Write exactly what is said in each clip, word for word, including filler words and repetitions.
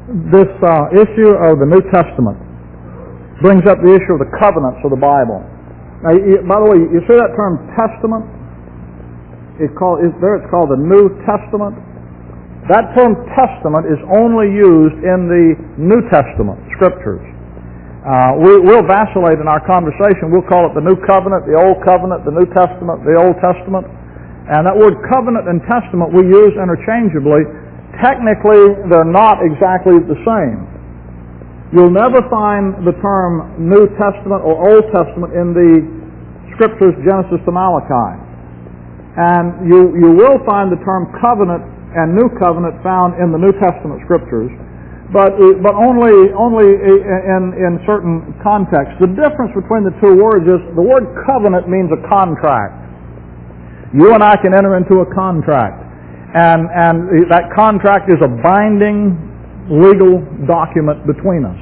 this uh, issue of the New Testament brings up the issue of the covenants of the Bible. Now, you, by the way, you see that term testament? It's called, it's, there it's called the New Testament. That term testament is only used in the New Testament scriptures. Uh, we, we'll vacillate in our conversation. We'll call it the New Covenant, the Old Covenant, the New Testament, the Old Testament. And that word covenant and testament we use interchangeably. Technically, they're not exactly the same. You'll never find the term New Testament or Old Testament in the scriptures Genesis to Malachi. And you, you will find the term covenant and New Covenant found in the New Testament scriptures, but, but only, only in, in certain contexts. The difference between the two words is the word covenant means a contract. You and I can enter into a contract, and, and that contract is a binding legal document between us.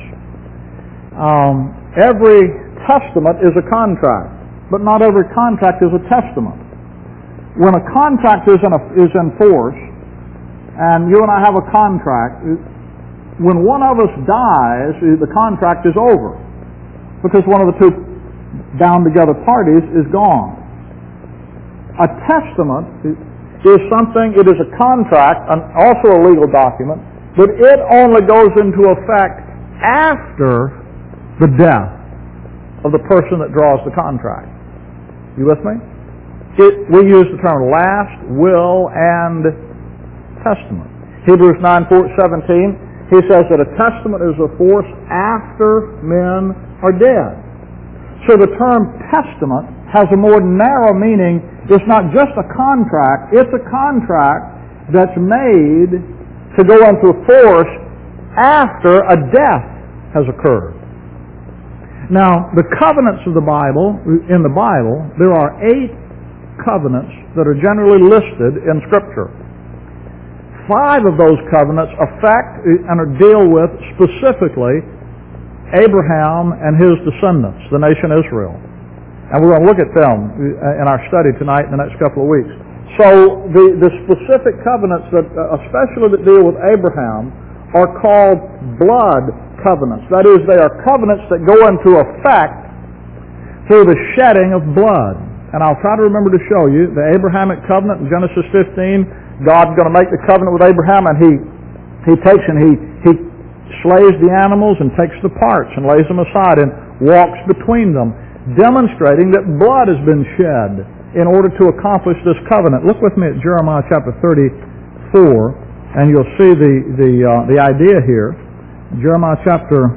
Um, every testament is a contract, but not every contract is a testament. When a contract is in, a, is in force, and you and I have a contract, when one of us dies, the contract is over, because one of the two bound together parties is gone. A testament is something, it is a contract, and also a legal document, but it only goes into effect after the death of the person that draws the contract. You with me? It, we use the term last, will, and testament. Hebrews nine seventeen, he says that a testament is a force after men are dead. So the term testament has a more narrow meaning. It's not just a contract, it's a contract that's made to go into force after a death has occurred. Now, the covenants of the Bible, in the Bible, there are eight covenants that are generally listed in Scripture. Five of those covenants affect and deal with specifically Abraham and his descendants, the nation Israel. And we're going to look at them in our study tonight and the next couple of weeks. So the, the specific covenants that, especially that deal with Abraham, are called blood covenants. That is, they are covenants that go into effect through the shedding of blood. And I'll try to remember to show you the Abrahamic covenant in Genesis fifteen. God's going to make the covenant with Abraham, and he he takes and he he slays the animals and takes the parts and lays them aside and walks between them, demonstrating that blood has been shed in order to accomplish this covenant. Look with me at Jeremiah chapter thirty-four, and you'll see the the uh, the idea here. Jeremiah chapter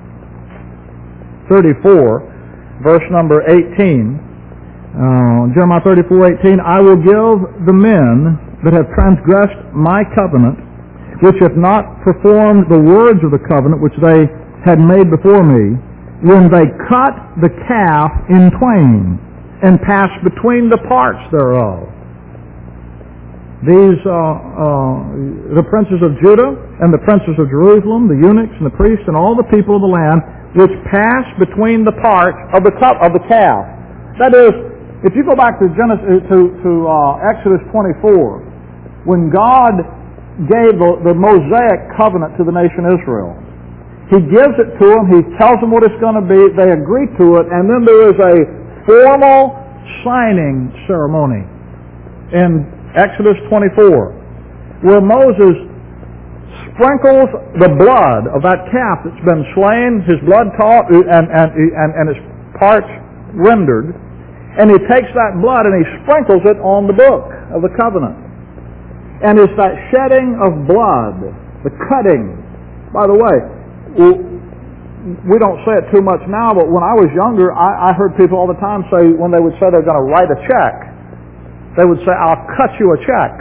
thirty-four, verse number eighteen. Uh, Jeremiah thirty-four eighteen, I will give the men that have transgressed my covenant, which have not performed the words of the covenant which they had made before me, when they cut the calf in twain and passed between the parts thereof. These, uh, uh, the princes of Judah and the princes of Jerusalem, the eunuchs and the priests and all the people of the land, which passed between the parts of the cup of the calf. That is, if you go back to Genesis, to, to uh, Exodus twenty-four, when God gave the, the Mosaic covenant to the nation Israel, He gives it to them, He tells them what it's going to be, they agree to it, and then there is a formal signing ceremony in Exodus twenty-four, where Moses sprinkles the blood of that calf that's been slain, his blood taught, and, and, and, and its parts rendered, and he takes that blood and he sprinkles it on the book of the covenant. And it's that shedding of blood, the cutting. By the way, we don't say it too much now, but when I was younger, I, I heard people all the time say, when they would say they're going to write a check, they would say, I'll cut you a check.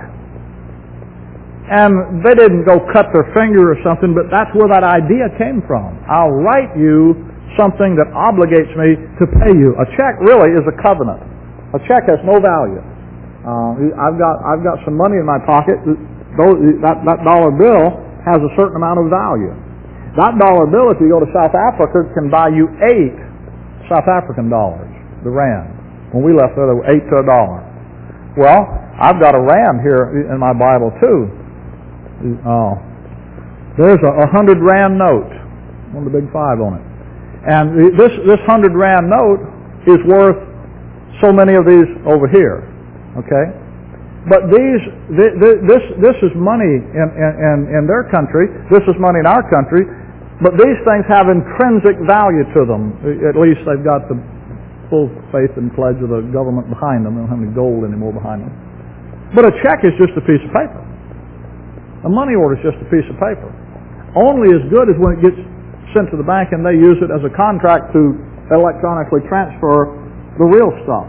And they didn't go cut their finger or something, but that's where that idea came from. I'll write you something that obligates me to pay you. A check really is a covenant. A check has no value. Uh, I've got I've got some money in my pocket. That, that dollar bill has a certain amount of value. That dollar bill, if you go to South Africa, can buy you eight South African dollars, the rand. When we left there, they were eight to a dollar. Well, I've got a rand here in my Bible too. Uh, There's a, a hundred rand note, one of the big five on it. And this, this hundred rand note is worth so many of these over here, okay? But these, this, this is money in, in, in their country, this is money in our country, but these things have intrinsic value to them. At least they've got the full faith and pledge of the government behind them. They don't have any gold anymore behind them. But a check is just a piece of paper. A money order is just a piece of paper. Only as good as when it gets sent to the bank and they use it as a contract to electronically transfer the real stuff.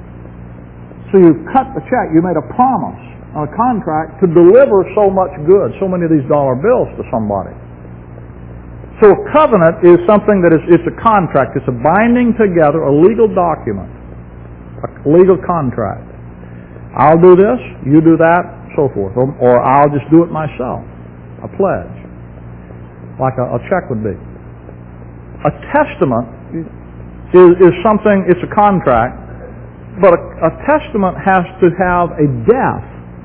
So you cut the check, you made a promise on a contract to deliver so much good, so many of these dollar bills to somebody. So a covenant is something that is, it's a contract, it's a binding together, a legal document, a legal contract. I'll do this, you do that, so forth. Or, or I'll just do it myself, a pledge, like a, a check would be. A testament is, is something, it's a contract, but a, a testament has to have a death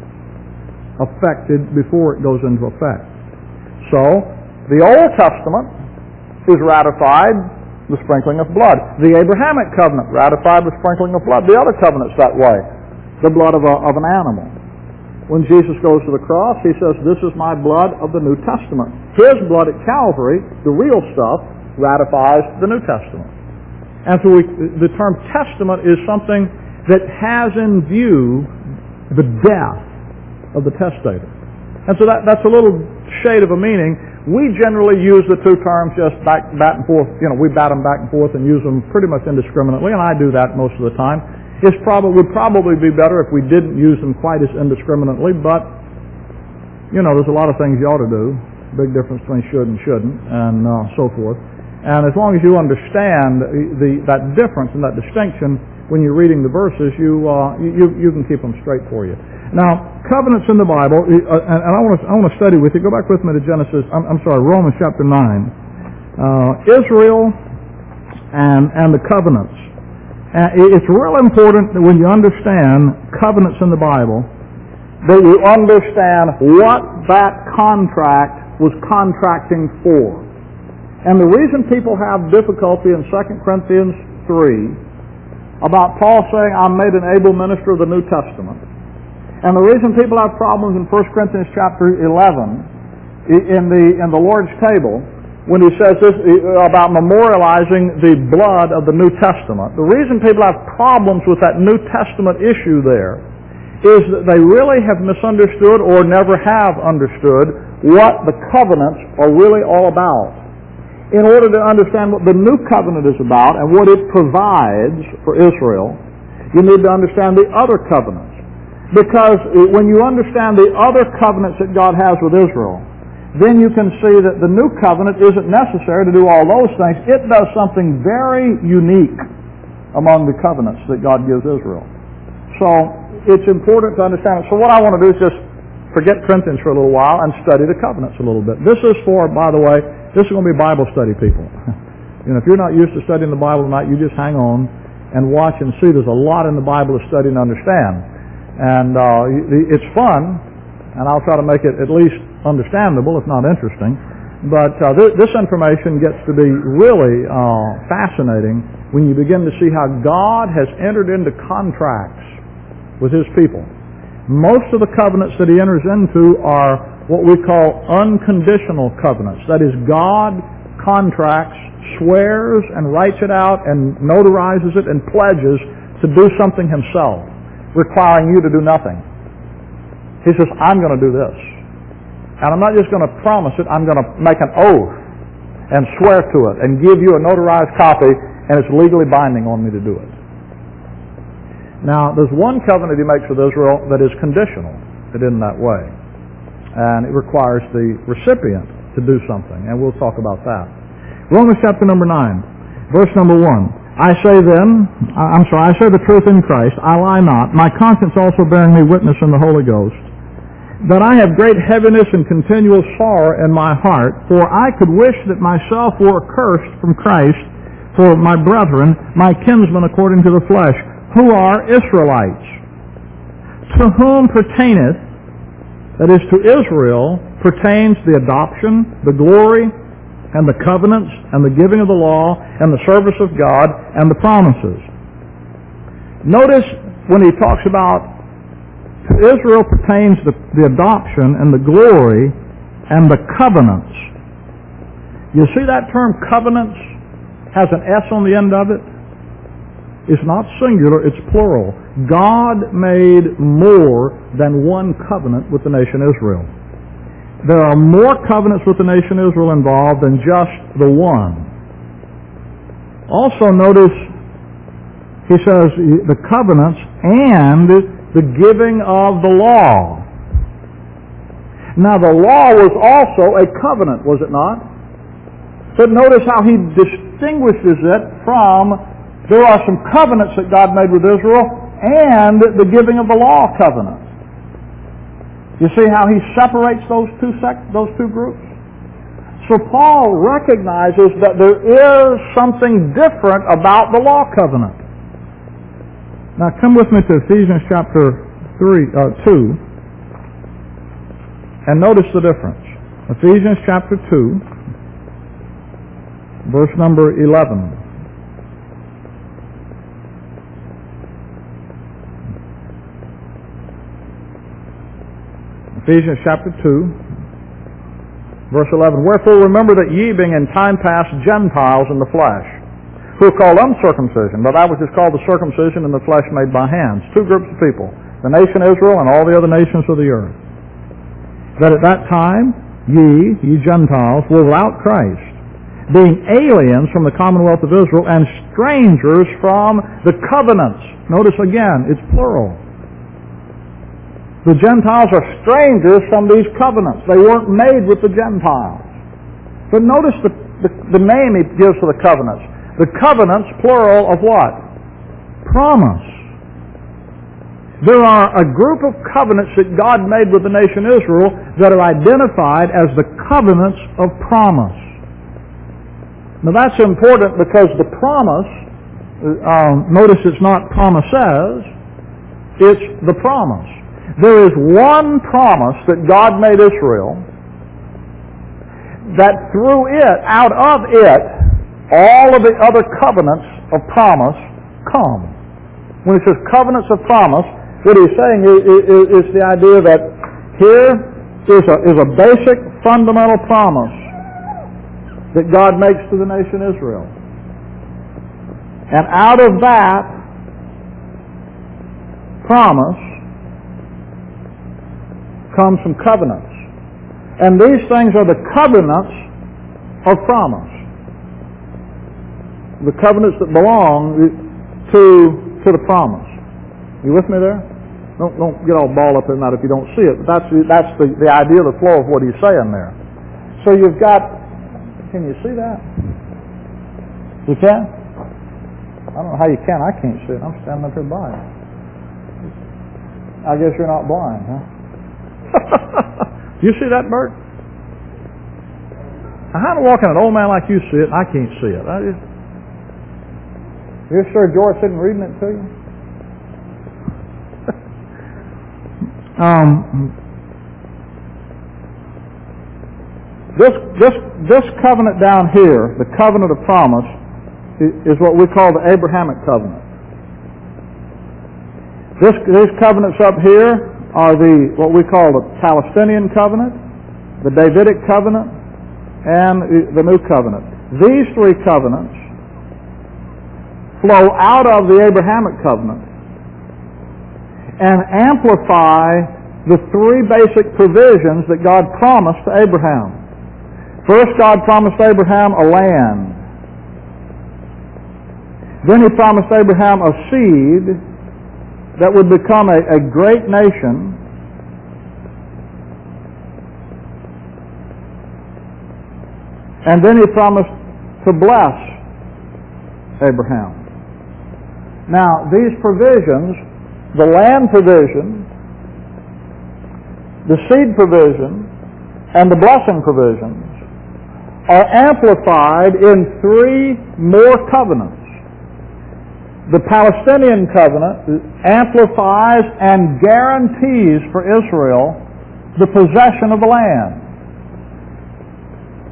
affected before it goes into effect. So, the Old Testament is ratified with sprinkling of blood. The Abrahamic covenant ratified with sprinkling of blood. The other covenant's that way, the blood of, a, of an animal. When Jesus goes to the cross, he says, this is my blood of the New Testament. His blood at Calvary, the real stuff, ratifies the New Testament. And so we, the term testament is something that has in view the death of the testator. And so that, that's a little shade of a meaning. We generally use the two terms just back, back and forth. You know, we bat them back and forth and use them pretty much indiscriminately, and I do that most of the time. It probably, would probably be better if we didn't use them quite as indiscriminately, but, you know, there's a lot of things you ought to do. Big difference between should and shouldn't, and uh, so forth. And as long as you understand the, that difference and that distinction when you're reading the verses, you, uh, you, you can keep them straight for you. Now, covenants in the Bible, uh, and, and I want to I want to study with you. Go back with me to Genesis. I'm, I'm sorry, Romans chapter nine. Uh, Israel and and the covenants. Uh, it's real important that when you understand covenants in the Bible, that you understand what that contract was contracting for. And the reason people have difficulty in Second Corinthians three about Paul saying, I'm made an able minister of the New Testament, and the reason people have problems in First Corinthians chapter eleven in the in the Lord's table when he says this about memorializing the blood of the New Testament, the reason people have problems with that New Testament issue there is that they really have misunderstood or never have understood what the covenants are really all about. In order to understand what the new covenant is about and what it provides for Israel, you need to understand the other covenants. Because when you understand the other covenants that God has with Israel, then you can see that the new covenant isn't necessary to do all those things. It does something very unique among the covenants that God gives Israel. So it's important to understand it. So what I want to do is just forget Corinthians for a little while and study the covenants a little bit. This is for, by the way, this is going to be Bible study, people. You know, if you're not used to studying the Bible tonight, you just hang on and watch and see. There's a lot in the Bible to study and understand. And uh, it's fun, and I'll try to make it at least understandable, if not interesting. But uh, th- this information gets to be really uh, fascinating when you begin to see how God has entered into contracts with His people. Most of the covenants that He enters into are what we call unconditional covenants. That is, God contracts, swears, and writes it out, and notarizes it, and pledges to do something Himself, requiring you to do nothing. He says, I'm going to do this. And I'm not just going to promise it, I'm going to make an oath and swear to it and give you a notarized copy, and it's legally binding on me to do it. Now, there's one covenant He makes with Israel that is conditional. It isn't that way. And it requires the recipient to do something, and we'll talk about that. Romans chapter number nine, verse number one. I say then, I'm sorry, I say the truth in Christ, I lie not, my conscience also bearing me witness in the Holy Ghost, that I have great heaviness and continual sorrow in my heart, for I could wish that myself were accursed from Christ for my brethren, my kinsmen according to the flesh, who are Israelites, to whom pertaineth, that is to Israel, pertains to the adoption, the glory, and the covenants, and the giving of the law, and the service of God, and the promises. Notice when he talks about to Israel pertains the, the adoption and the glory and the covenants. You see that term covenants has an S on the end of it? It's not singular, it's plural. God made more than one covenant with the nation Israel. There are more covenants with the nation Israel involved than just the one. Also notice, he says, the covenants and the giving of the law. Now the law was also a covenant, was it not? But notice how he distinguishes it from, there are some covenants that God made with Israel and the giving of the law covenant. You see how he separates those two sect, those two groups? So Paul recognizes that there is something different about the law covenant. Now come with me to Ephesians chapter three, uh, two, and notice the difference. Ephesians chapter two, verse number eleven. Ephesians chapter two, verse eleven. Wherefore remember that ye, being in time past Gentiles in the flesh, who are called uncircumcision, but that which is called the circumcision in the flesh made by hands. Two groups of people, the nation Israel and all the other nations of the earth. That at that time ye, ye Gentiles, were without Christ, being aliens from the commonwealth of Israel and strangers from the covenants. Notice again, it's plural. The Gentiles are strangers from these covenants. They weren't made with the Gentiles. But notice the, the, the name he gives to the covenants. The covenants, plural, of what? Promise. There are a group of covenants that God made with the nation Israel that are identified as the covenants of promise. Now that's important because the promise, uh, notice it's not promises, it's the promise. There is one promise that God made Israel that through it, out of it, all of the other covenants of promise come. When he says covenants of promise, what he's saying is, is, is the idea that here is a, is a basic fundamental promise that God makes to the nation Israel. And out of that promise comes some covenants. And these things are the covenants of promise. The covenants that belong to, to the promise. You with me there? Don't, don't get all balled up in that if you don't see it. But that's, that's the, the idea, the flow of what he's saying there. So you've got, can you see that? You can? I don't know how you can. I can't see it. I'm standing up here by it. I guess you're not blind, huh? You see that, Bert? How to walk in an old man like you see it, and I can't see it. I just, you sure George isn't reading it to you? um, this this this covenant down here, the covenant of promise, is what we call the Abrahamic covenant. This these covenants up here are the what we call the Palestinian covenant, the Davidic covenant, and the New Covenant. These three covenants flow out of the Abrahamic covenant and amplify the three basic provisions that God promised to Abraham. First, God promised Abraham a land. Then he promised Abraham a seed that would become a, a great nation. And then he promised to bless Abraham. Now, these provisions, the land provision, the seed provision, and the blessing provisions, are amplified in three more covenants. The Palestinian covenant amplifies and guarantees for Israel the possession of the land.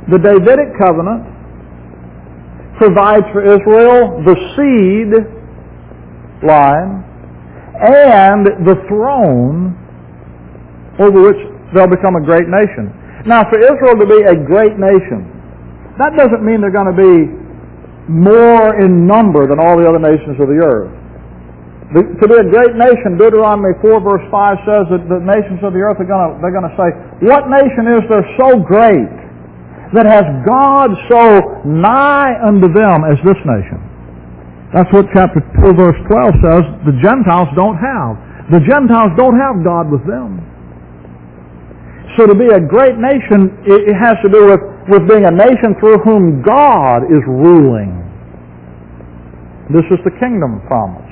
The Davidic covenant provides for Israel the seed line and the throne over which they'll become a great nation. Now, for Israel to be a great nation, that doesn't mean they're going to be more in number than all the other nations of the earth. The, to be a great nation, Deuteronomy four verse five says that the nations of the earth are going to, they're going to say, what nation is there so great that has God so nigh unto them as this nation? That's what chapter two verse twelve says the Gentiles don't have. The Gentiles don't have God with them. So to be a great nation, it has to do with, with being a nation through whom God is ruling. This is the kingdom promise.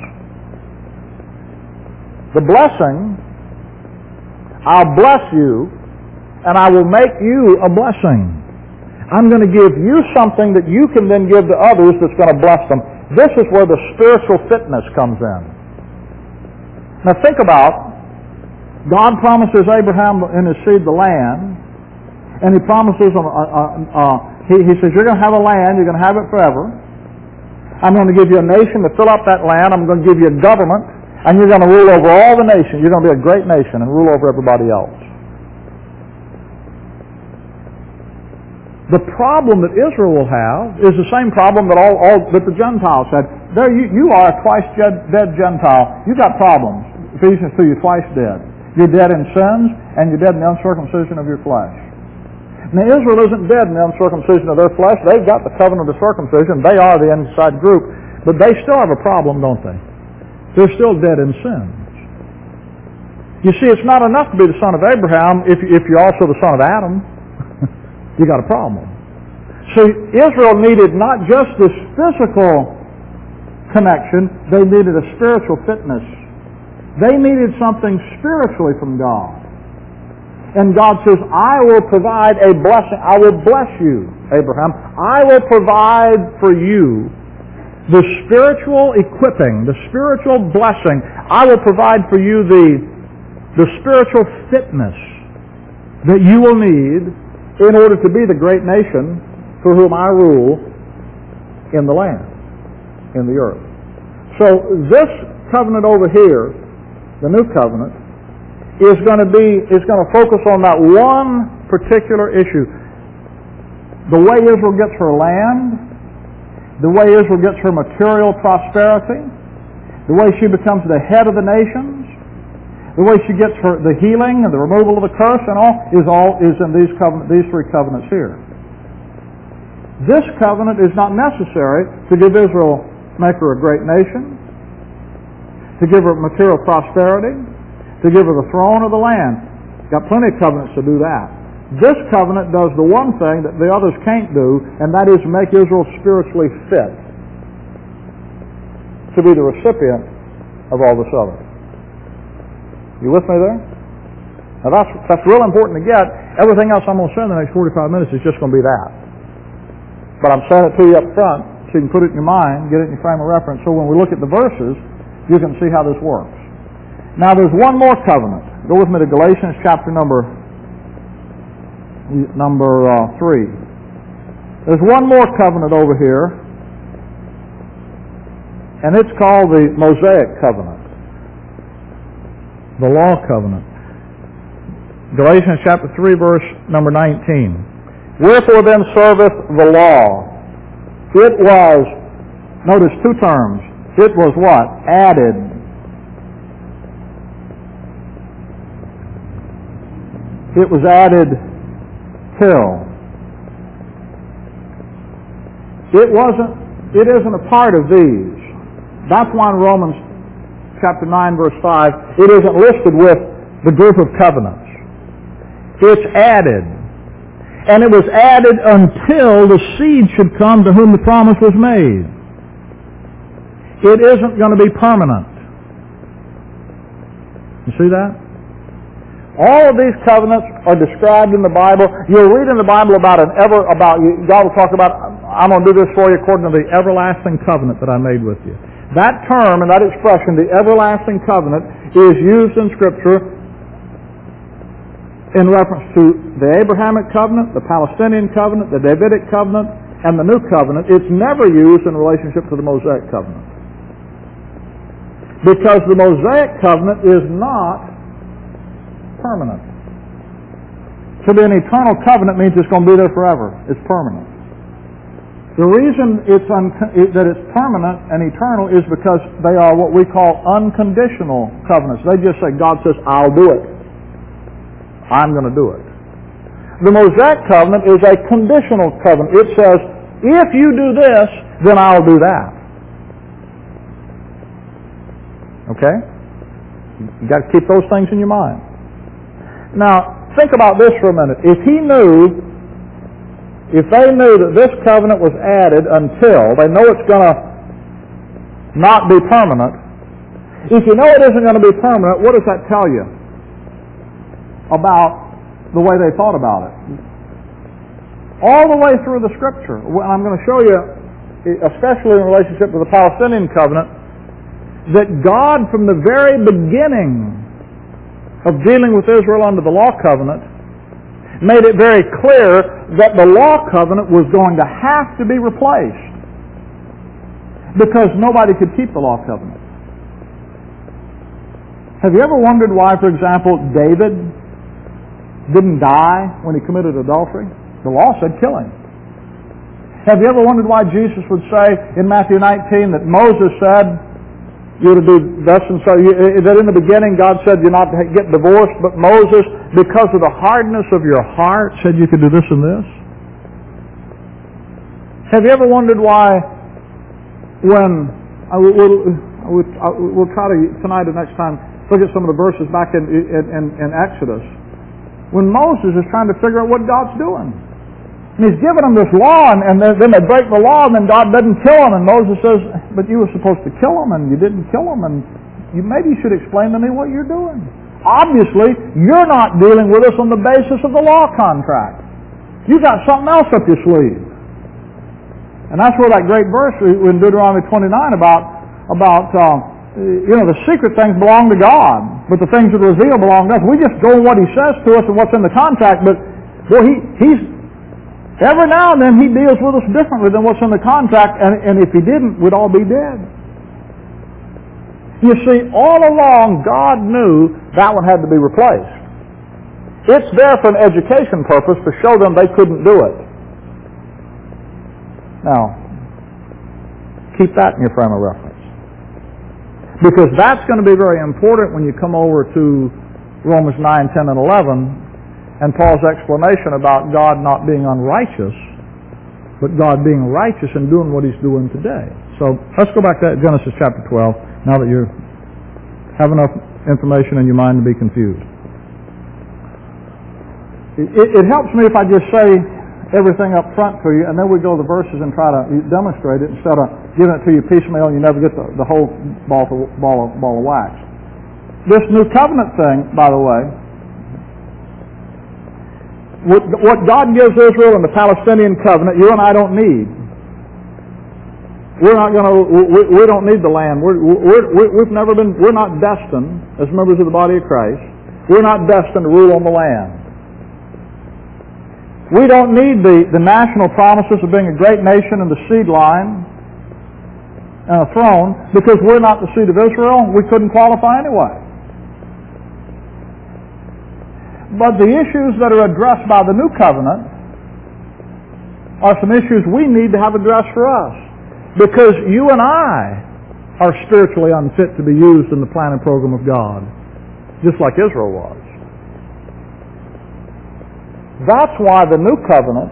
The blessing, I'll bless you, and I will make you a blessing. I'm going to give you something that you can then give to others that's going to bless them. This is where the spiritual fitness comes in. Now think about, God promises Abraham and his seed the land, and he promises, uh, uh, uh, he, he says, you're going to have a land, you're going to have it forever. I'm going to give you a nation to fill up that land. I'm going to give you a government. And you're going to rule over all the nations. You're going to be a great nation and rule over everybody else. The problem that Israel will have is the same problem that all, all that the Gentiles had. There, you, you are a twice dead, dead Gentile. You got problems. Ephesians two, you're twice dead. You're dead in sins, and you're dead in the uncircumcision of your flesh. Now, Israel isn't dead in the uncircumcision of their flesh. They've got the covenant of circumcision. They are the inside group. But they still have a problem, don't they? They're still dead in sins. You see, it's not enough to be the son of Abraham if, if you're also the son of Adam. You got a problem. So Israel needed not just this physical connection, they needed a spiritual fitness. They needed something spiritually from God. And God says, I will provide a blessing. I will bless you, Abraham. I will provide for you the spiritual equipping, the spiritual blessing. I will provide for you the, the spiritual fitness that you will need in order to be the great nation for whom I rule in the land, in the earth. So this covenant over here, the new covenant, is going to be is going to focus on that one particular issue. The way Israel gets her land, the way Israel gets her material prosperity, the way she becomes the head of the nations, the way she gets her the healing and the removal of the curse and all is all is in these covenant these three covenants here. This covenant is not necessary to give Israel, make her a great nation, to give her material prosperity, to give her the throne or the land. Got plenty of covenants to do that. This covenant does the one thing that the others can't do, and that is make Israel spiritually fit to be the recipient of all this other. You with me there? Now that's, that's real important to get. Everything else I'm going to say in the next forty-five minutes is just going to be that. But I'm saying it to you up front so you can put it in your mind, get it in your frame of reference, so when we look at the verses, you can see how this works. Now there's one more covenant. Go with me to Galatians chapter number number uh, three. There's one more covenant over here, and it's called the Mosaic covenant, the law covenant. Galatians chapter three, verse number nineteen. Wherefore then serveth the law? It was, notice two terms. It was what? Added. It was added till. It wasn't, it isn't a part of these. That's why in Romans chapter nine, verse five, it isn't listed with the group of covenants. It's added. And it was added until the seed should come to whom the promise was made. It isn't going to be permanent. You see that? All of these covenants are described in the Bible. You'll read in the Bible about an ever, about, God will talk about, I'm going to do this for you according to the everlasting covenant that I made with you. That term and that expression, the everlasting covenant, is used in Scripture in reference to the Abrahamic covenant, the Palestinian covenant, the Davidic covenant, and the New Covenant. It's never used in relationship to the Mosaic covenant. Because the Mosaic covenant is not permanent. To be an eternal covenant means it's going to be there forever. It's permanent. The reason it's un- that it's permanent and eternal is because they are what we call unconditional covenants. They just say, God says, I'll do it. I'm going to do it. The Mosaic covenant is a conditional covenant. It says, if you do this, then I'll do that. Okay? You've got to keep those things in your mind. Now, think about this for a minute. If he knew, if they knew that this covenant was added until, they know it's going to not be permanent, if you know it isn't going to be permanent, what does that tell you about the way they thought about it? All the way through the Scripture. I'm going to show you, especially in relationship to the Palestinian covenant, that God from the very beginning of dealing with Israel under the law covenant made it very clear that the law covenant was going to have to be replaced because nobody could keep the law covenant. Have you ever wondered why, for example, David didn't die when he committed adultery? The law said kill him. Have you ever wondered why Jesus would say in Matthew nineteen that Moses said you were to do thus and so, that in the beginning God said you're not to get divorced, but Moses, because of the hardness of your heart, said you could do this and this? Have you ever wondered why when, I will, we'll, we'll try to, tonight or next time, look at some of the verses back in, in, in Exodus, when Moses is trying to figure out what God's doing. And he's given them this law, and, and then they break the law, and then God doesn't kill them. And Moses says, but you were supposed to kill them, and you didn't kill them, and you, maybe you should explain to me what you're doing. Obviously, you're not dealing with us on the basis of the law contract. You've got something else up your sleeve. And that's where that great verse in Deuteronomy twenty-nine about, about uh, you know, the secret things belong to God, but the things that are revealed belong to us. We just go on what he says to us and what's in the contract, but well, he, he's every now and then he deals with us differently than what's in the contract, and, and if he didn't, we'd all be dead. You see, all along God knew that one had to be replaced. It's there for an education purpose to show them they couldn't do it. Now, keep that in your frame of reference. Because that's going to be very important when you come over to Romans nine, ten, and eleven, and Paul's explanation about God not being unrighteous, but God being righteous and doing what he's doing today. So let's go back to Genesis chapter twelve, now that you have enough information in your mind to be confused. It, it helps me if I just say everything up front to you, and then we go to the verses and try to demonstrate it instead of giving it to you piecemeal and you never get the, the whole ball, to, ball, of, ball of wax. This new covenant thing, by the way, what God gives Israel in the Palestinian covenant, you and I don't need. We're not going to. We, we don't need the land. We're, we're, we've never been. We're not destined as members of the body of Christ. We're not destined to rule on the land. We don't need the, the national promises of being a great nation and the seed line and a throne, because we're not the seed of Israel. We couldn't qualify anyway. But the issues that are addressed by the new covenant are some issues we need to have addressed for us, because you and I are spiritually unfit to be used in the plan and program of God, just like Israel was. That's why the new covenant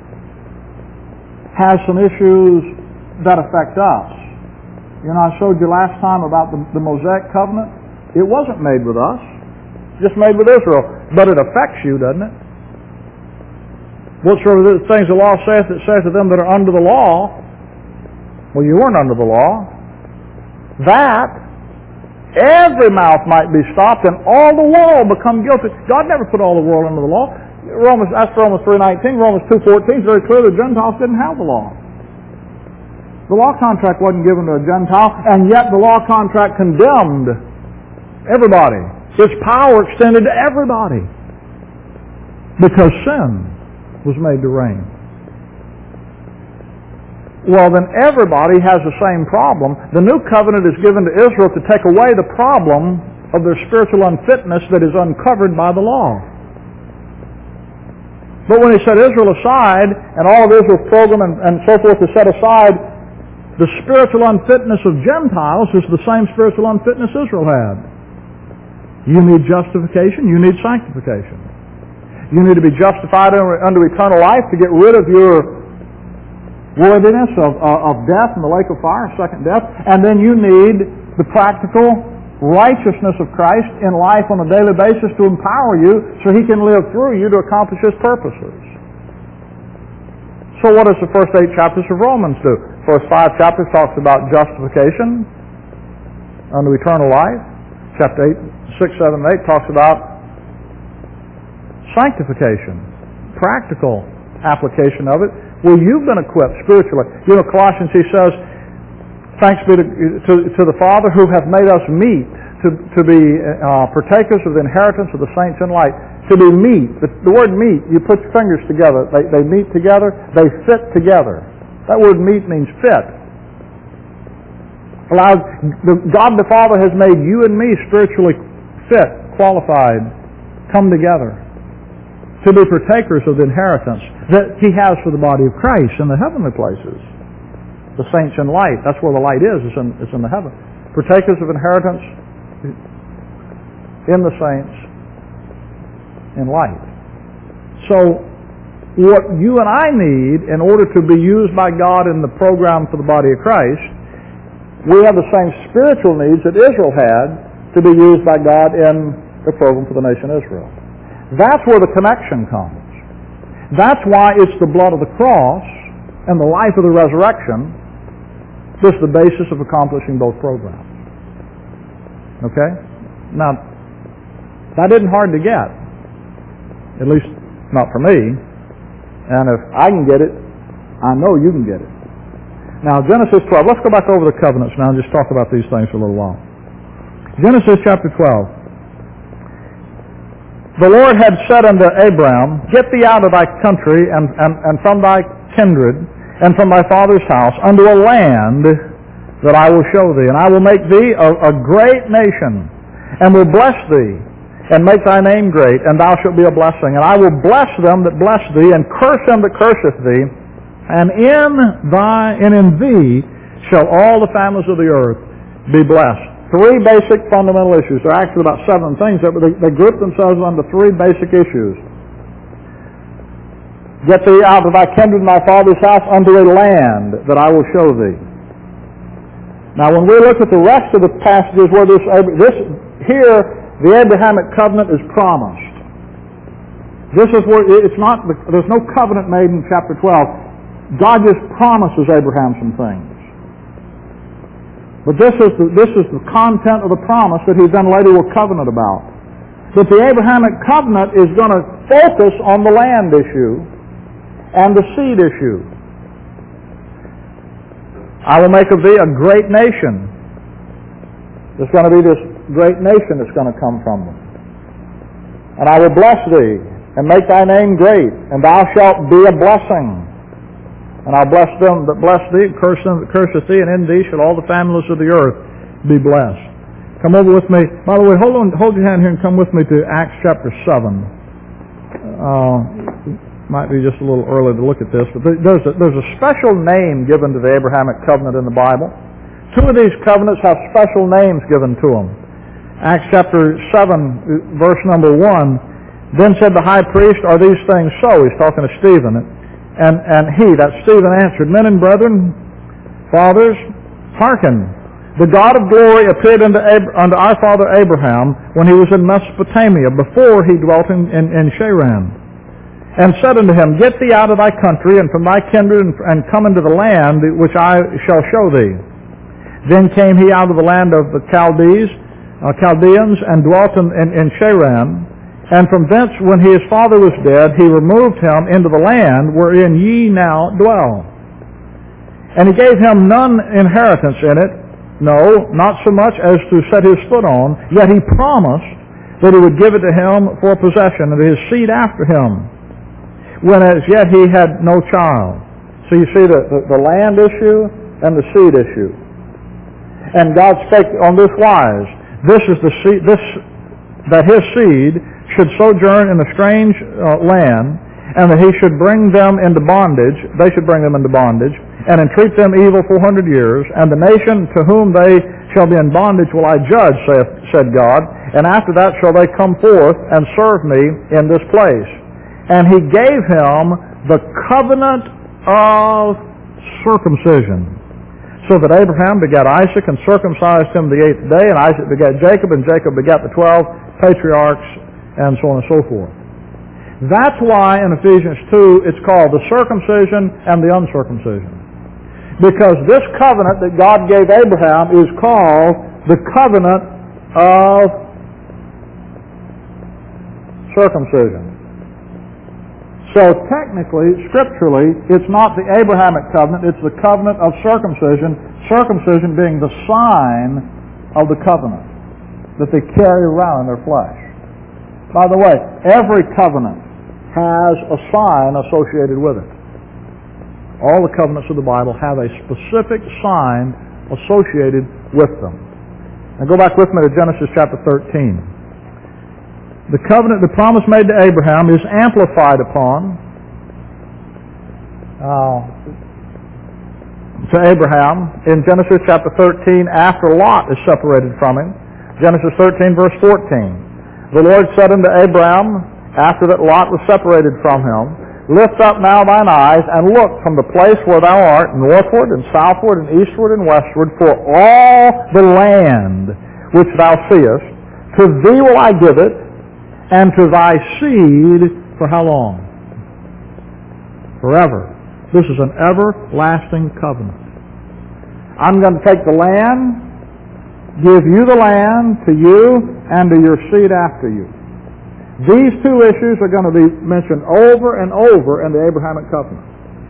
has some issues that affect us. You know, I showed you last time about the, the Mosaic covenant. It wasn't made with us, just made with Israel. But it affects you, doesn't it? Whatsoever the things the law saith, it says to them that are under the law. Well, you weren't under the law. That every mouth might be stopped and all the world become guilty. God never put all the world under the law. Romans, that's Romans three nineteen. Romans two fourteen is very clear. The Gentiles didn't have the law. The law contract wasn't given to a Gentile, and yet the law contract condemned everybody. Its power extended to everybody. because sin was made to reign. Well, then everybody has the same problem. The new covenant is given to Israel to take away the problem of their spiritual unfitness that is uncovered by the law. But when he set Israel aside, and all of Israel's program and, and so forth is set aside, the spiritual unfitness of Gentiles is the same spiritual unfitness Israel had. You need justification, you need sanctification. You need to be justified under, under eternal life to get rid of your worthiness of, uh, of death and the lake of fire, second death, and then you need the practical righteousness of Christ in life on a daily basis to empower you so He can live through you to accomplish His purposes. So what does the first eight chapters of Romans do? First five chapters talks about justification unto eternal life. Chapter eight, six, seven, and eight talks about sanctification, practical application of it. Well, you've been equipped spiritually. You know, Colossians, he says, thanks be to, to, to the Father who hath made us meet to, to be uh, partakers of the inheritance of the saints in light. To be meet. The, the word meet, you put your fingers together. They, they meet together. They fit together. That word meet means fit. Allows, the, God the Father has made you and me spiritually fit, qualified, come together to be partakers of the inheritance that He has for the body of Christ in the heavenly places. The saints in light. That's where the light is. It's in, it's in the heaven. Partakers of inheritance in the saints in light. So, what you and I need in order to be used by God in the program for the body of Christ, we have the same spiritual needs that Israel had to be used by God in the program for the nation Israel. That's where the connection comes. That's why it's the blood of the cross and the life of the resurrection that's the basis of accomplishing both programs. Okay? Now, that isn't hard to get. At least not for me. And if I can get it, I know you can get it. Now, Genesis twelve. Let's go back over the covenants now and just talk about these things for a little while. Genesis chapter twelve. The Lord had said unto Abram, Get thee out of thy country and, and, and from thy kindred and from thy father's house unto a land that I will show thee. And I will make thee a, a great nation and will bless thee and make thy name great, and thou shalt be a blessing. And I will bless them that bless thee and curse him that curseth thee. And in thy and in thee shall all the families of the earth be blessed. Three basic fundamental issues. There are actually about seven things, but they, they group themselves under three basic issues. Get thee out of thy kindred and thy father's house unto a land that I will show thee. Now, when we look at the rest of the passages where this, this here, the Abrahamic covenant is promised. This is where it's not. There's no covenant made in chapter twelve. God just promises Abraham some things. But this is, the, this is the content of the promise that he then later will covenant about. That the Abrahamic covenant is going to focus on the land issue and the seed issue. I will make of thee a great nation. There's going to be this great nation that's going to come from them. And I will bless thee and make thy name great, and thou shalt be a blessing. And I'll bless them that bless thee, and curse them that curseth thee, and in thee shall all the families of the earth be blessed. Come over with me. By the way, hold on, hold your hand here and come with me to Acts chapter seven. Uh, might be just a little early to look at this, but there's a, there's a special name given to the Abrahamic covenant in the Bible. Two of these covenants have special names given to them. Acts chapter seven, verse number one, Then said the high priest, Are these things so? He's talking to Stephen. And, and he, that Stephen, answered, Men and brethren, fathers, hearken. The God of glory appeared unto, Ab- unto our father Abraham when he was in Mesopotamia, before he dwelt in, in, in Charan, and said unto him, Get thee out of thy country and from thy kindred, and, and come into the land which I shall show thee. Then came he out of the land of the Chaldees, uh, Chaldeans, and dwelt in, in, in Charan. And from thence, when his father was dead, he removed him into the land wherein ye now dwell. And he gave him none inheritance in it, no, not so much as to set his foot on, yet he promised that he would give it to him for possession, and to his seed after him, when as yet he had no child. So you see the, the, the land issue and the seed issue. And God spake on this wise, this is the seed, this, that his seed should sojourn in a strange uh, land, and that he should bring them into bondage, they should bring them into bondage, and entreat them evil four hundred years, and the nation to whom they shall be in bondage will I judge, saith, said God, and after that shall they come forth and serve me in this place. And he gave him the covenant of circumcision, so that Abraham begat Isaac and circumcised him the eighth day, and Isaac begat Jacob, and Jacob begat the twelve patriarchs, and so on and so forth. That's why in Ephesians two it's called the circumcision and the uncircumcision. Because this covenant that God gave Abraham is called the covenant of circumcision. So technically, scripturally, it's not the Abrahamic covenant, it's the covenant of circumcision, circumcision being the sign of the covenant that they carry around in their flesh. By the way, every covenant has a sign associated with it. All the covenants of the Bible have a specific sign associated with them. Now go back with me to Genesis chapter thirteen. The covenant, the promise made to Abraham is amplified upon uh, to Abraham in Genesis chapter thirteen after Lot is separated from him. Genesis thirteen verse fourteen. The Lord said unto Abraham, after that Lot was separated from him, lift up now thine eyes, and look from the place where thou art, northward and southward and eastward and westward, for all the land which thou seest, to thee will I give it, and to thy seed for how long? Forever. This is an everlasting covenant. I'm going to take the land, give you the land, to you, and to your seed after you. These two issues are going to be mentioned over and over in the Abrahamic covenant.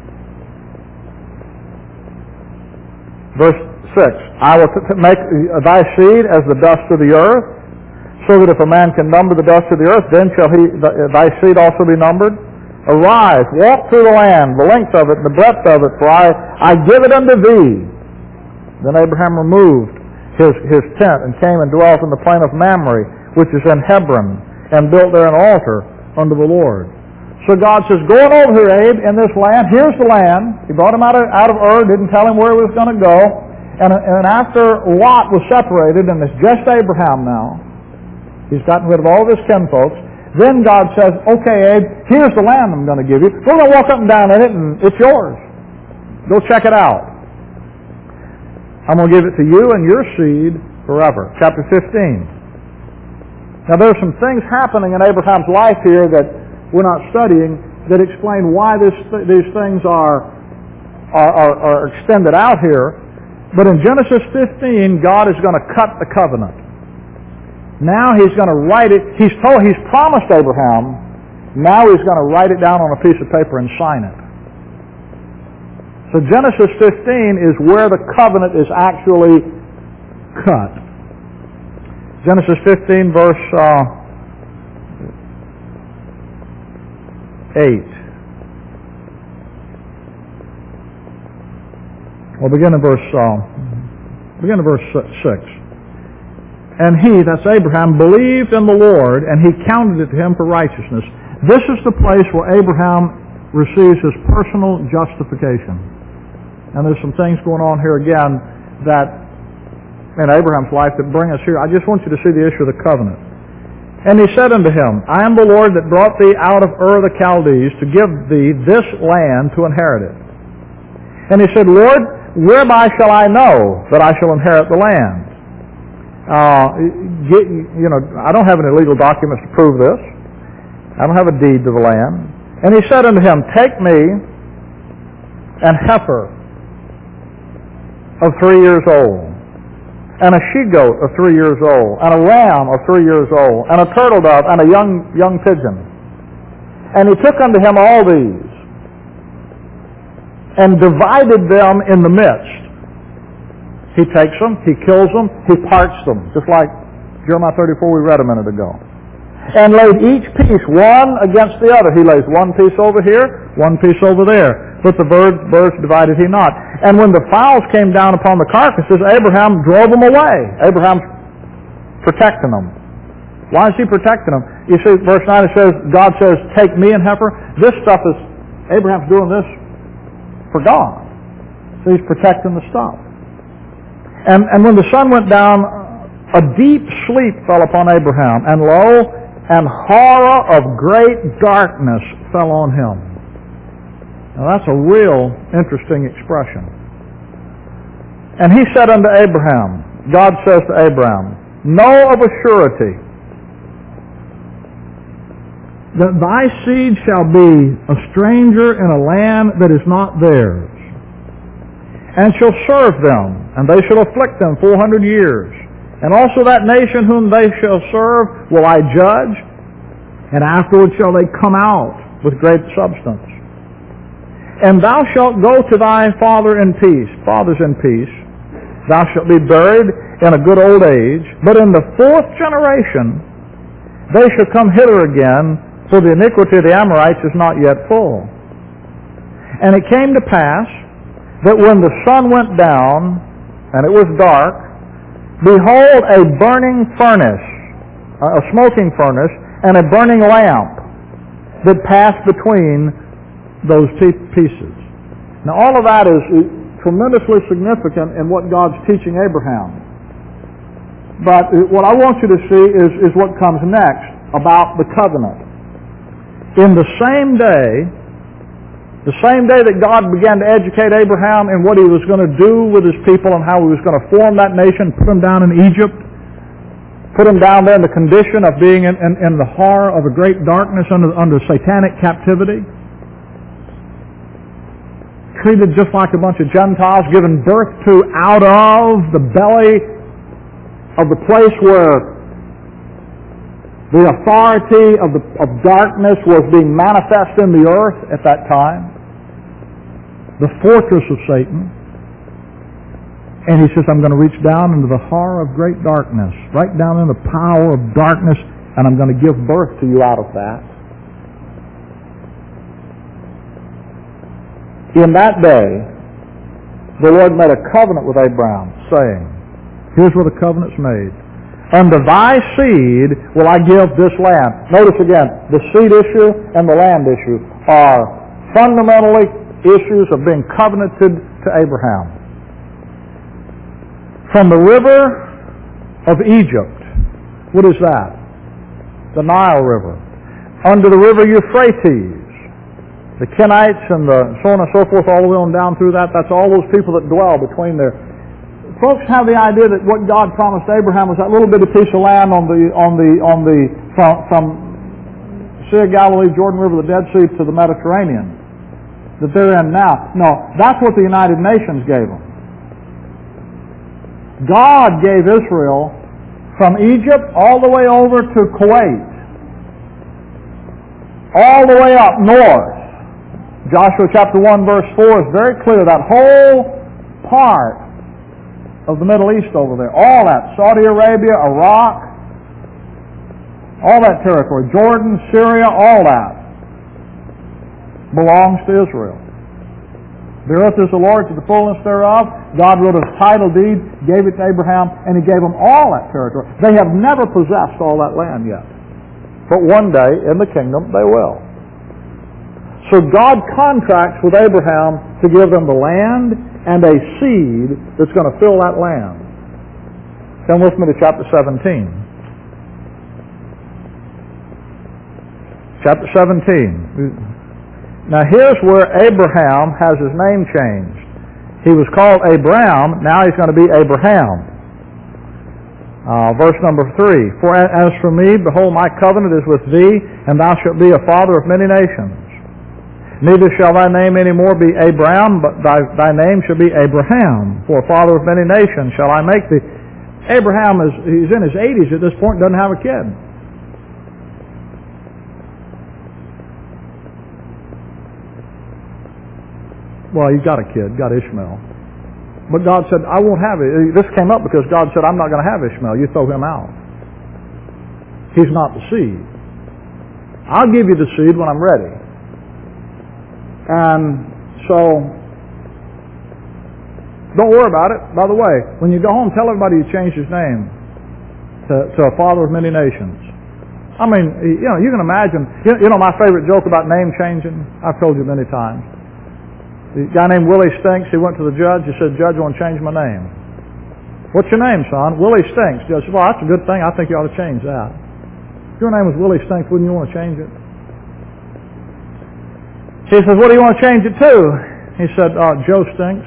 Verse six, I will t- make thy seed as the dust of the earth, so that if a man can number the dust of the earth, then shall he thy seed also be numbered. Arise, walk through the land, the length of it, and the breadth of it, for I, I give it unto thee. Then Abraham removed his, his tent and came and dwelt in the plain of Mamre, which is in Hebron, and built there an altar unto the Lord. So God says, go on over here, Abe, in this land. Here's the land. He brought him out of, out of Ur, didn't tell him where he was going to go. And, and after Lot was separated, and it's just Abraham now, he's gotten rid of all of his kinfolks, then God says, okay, Abe, here's the land I'm going to give you. We're going to walk up and down in it, and it's yours. Go check it out. I'm going to give it to you and your seed forever. Chapter fifteen. Now there's some things happening in Abraham's life here that we're not studying that explain why this, these things are, are, are, are extended out here. But in Genesis fifteen, God is going to cut the covenant. Now he's going to write it. He's told, he's promised Abraham. Now he's going to write it down on a piece of paper and sign it. So Genesis fifteen is where the covenant is actually cut. Genesis fifteen, verse uh, eight. We'll begin in verse uh, begin in verse six. And he, that's Abraham, believed in the Lord, and he counted it to him for righteousness. This is the place where Abraham receives his personal justification. And there's some things going on here again that in Abraham's life that bring us here. I just want you to see the issue of the covenant. And he said unto him, I am the Lord that brought thee out of Ur the Chaldees to give thee this land to inherit it. And he said, Lord, whereby shall I know that I shall inherit the land? Uh, get, you know, I don't have any legal documents to prove this. I don't have a deed to the land. And he said unto him, take me an heifer of three years old, and a she-goat of three years old, and a ram of three years old, and a turtle dove, and a young young pigeon. And he took unto him all these, and divided them in the midst. He takes them, he kills them, he parts them, just like Jeremiah thirty-four we read a minute ago. and laid each piece one against the other. He lays one piece over here, one piece over there. But the birds, birds divided he not. And when the fowls came down upon the carcasses, Abraham drove them away. Abraham's protecting them. Why is he protecting them? You see, verse nine, it says, God says, take me and heifer. This stuff is, Abraham's doing this for God. So he's protecting the stuff. And, and when the sun went down, a deep sleep fell upon Abraham, and lo, and horror of great darkness fell on him. Now that's a real interesting expression. And he said unto Abraham, God says to Abraham, know of a surety that thy seed shall be a stranger in a land that is not theirs, and shall serve them, and they shall afflict them four hundred years. And also that nation whom they shall serve will I judge, and afterward shall they come out with great substance. And thou shalt go to thy father in peace, fathers in peace. Thou shalt be buried in a good old age. But in the fourth generation they shall come hither again, for the iniquity of the Amorites is not yet full. And it came to pass that when the sun went down, and it was dark, behold, a burning furnace, a smoking furnace, and a burning lamp that passed between those two pieces. Now all of that is tremendously significant in what God's teaching Abraham. But what I want you to see is, is what comes next about the covenant. In the same day, the same day that God began to educate Abraham in what he was going to do with his people and how he was going to form that nation, put them down in Egypt, put them down there in the condition of being in, in, in the horror of a great darkness under, under satanic captivity, treated just like a bunch of Gentiles, given birth to out of the belly of the place where the authority of, the, of darkness was being manifest in the earth at that time, the fortress of Satan. And he says, I'm going to reach down into the horror of great darkness, right down in the power of darkness, and I'm going to give birth to you out of that. In that day, the Lord made a covenant with Abraham, saying, here's where the covenant's made. Unto thy seed will I give this land. Notice again, the seed issue and the land issue are fundamentally issues of being covenanted to Abraham. From the river of Egypt, what is that? The Nile River. Under the river Euphrates, the Kenites and the so on and so forth, all the way on down through that, that's all those people that dwell between there. Folks have the idea that what God promised Abraham was that little bitty piece of land on the on the on the from, from Sea of Galilee, Jordan River, the Dead Sea to the Mediterranean that they're in now. No, that's what the United Nations gave them. God gave Israel from Egypt all the way over to Kuwait, all the way up north. Joshua chapter one verse four is very clear. That whole part of the Middle East over there, all that, Saudi Arabia, Iraq, all that territory, Jordan, Syria, all that belongs to Israel. The earth is the Lord's and the fullness thereof. God wrote a title deed, gave it to Abraham, and he gave them all that territory. They have never possessed all that land yet. But one day in the kingdom they will. So God contracts with Abraham to give them the land and a seed that's going to fill that land. Come with me to chapter seventeen. Chapter seventeen. Now here's where Abraham has his name changed. He was called Abram, now he's going to be Abraham. Uh, verse number three. For as for me, behold, my covenant is with thee, and thou shalt be a father of many nations. Neither shall thy name any more be Abram, but thy, thy name shall be Abraham. For a father of many nations shall I make thee. Abraham is he's in his eighties at this point, doesn't have a kid. Well, he's got a kid, got Ishmael. But God said, I won't have it. This came up because God said, I'm not going to have Ishmael. You throw him out. He's not the seed. I'll give you the seed when I'm ready. And so, don't worry about it. By the way, when you go home, tell everybody you changed his name to, to a father of many nations. I mean, you know, you can imagine, you know my favorite joke about name changing? I've told you many times. The guy named Willie Stinks, he went to the judge, he said, Judge, I want to change my name. What's your name, son? Willie Stinks. Judge said, well, that's a good thing. I think you ought to change that. If your name was Willie Stinks, wouldn't you want to change it? He says, what do you want to change it to? He said, uh, Joe Stinks.